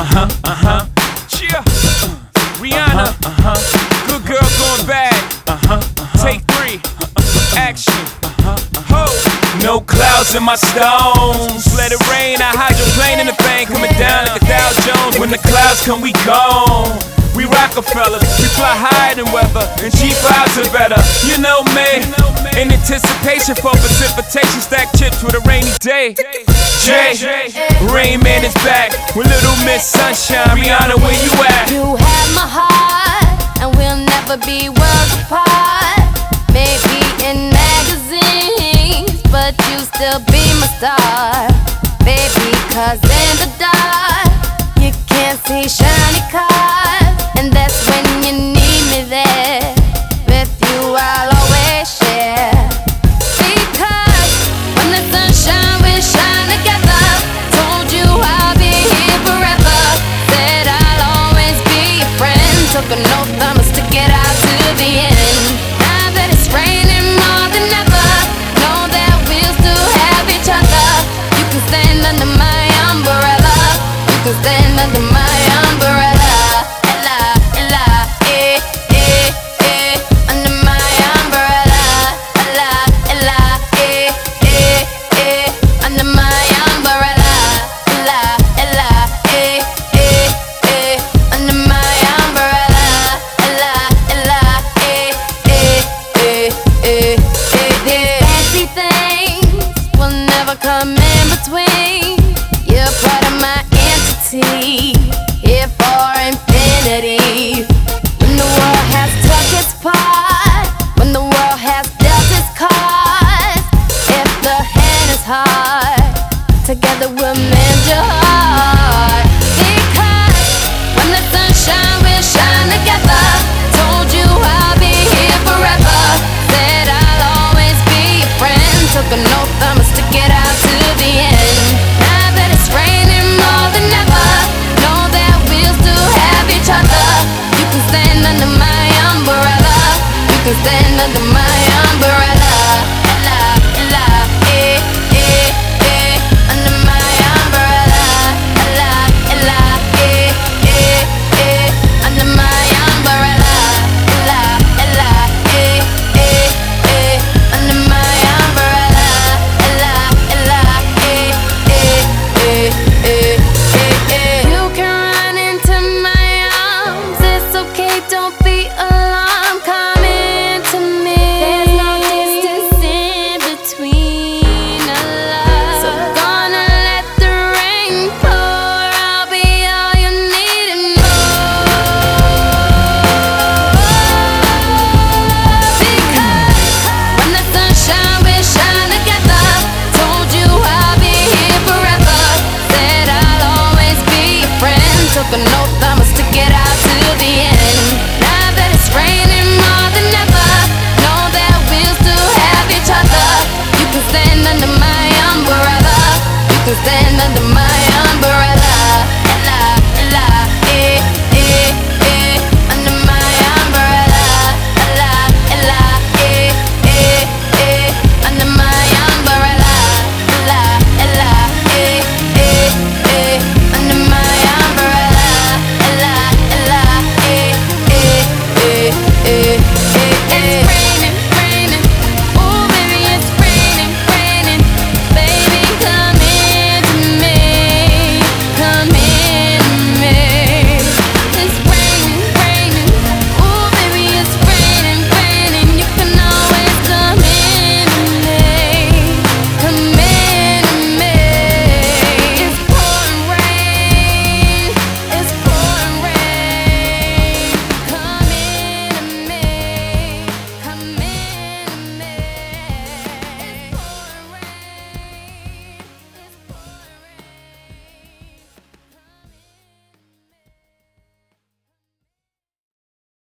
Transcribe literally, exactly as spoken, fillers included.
Uh-huh, uh-huh. Yeah. Uh, Rihanna. Uh-huh. Good girl going bad. Uh-huh, uh-huh. Take three. Action. Ho. No clouds in my stones. Let it rain. I hydroplane in the bank. Coming down like a Dow Jones. When the clouds come, we gone. We Rockefellers, we fly higher than weather, and G fives are better. You know me, in anticipation for precipitation, stack chips with a rainy day. Jay, Rain Man is back with Little Miss Sunshine. Rihanna, where you at? You have my heart, and we'll never be worlds apart. Maybe in magazines, but you still be my star, baby. 'Cause in the dark